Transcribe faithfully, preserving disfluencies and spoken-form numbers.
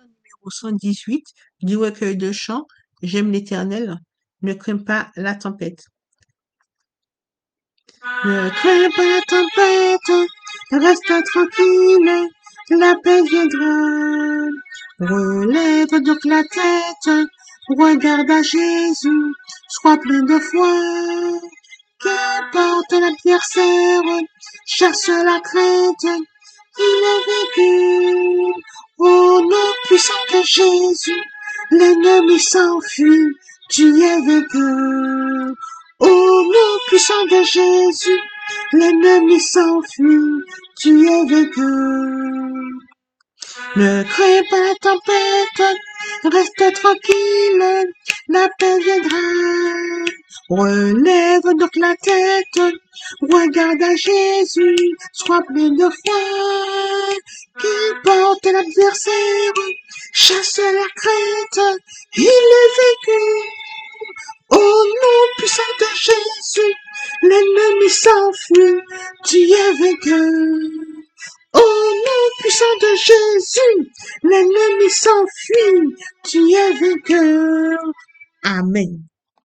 Numéro cent dix-huit du recueil de chants J'aime l'Éternel, ne crains pas la tempête. Ne crains pas la tempête, reste tranquille, la paix viendra. Relève donc la tête, regarde à Jésus, sois plein de foi. Qu'importe l'adversaire, chasse la crainte, il est vaincu. Au nom puissant de Jésus, l'ennemi s'enfuit, tu es vaincu. Au nom puissant de Jésus, l'ennemi s'enfuit, tu es vaincu. Ne crains pas la tempête, reste tranquille, la paix viendra. Relève donc la tête, regarde à Jésus, sois plein de foi. Qu'importe l'adversaire, chasse la crainte, il est vaincu. Au nom puissant de Jésus, l'ennemi s'enfuit, tu es vainqueur. Au nom puissant de Jésus, l'ennemi s'enfuit, tu es vainqueur. Amen.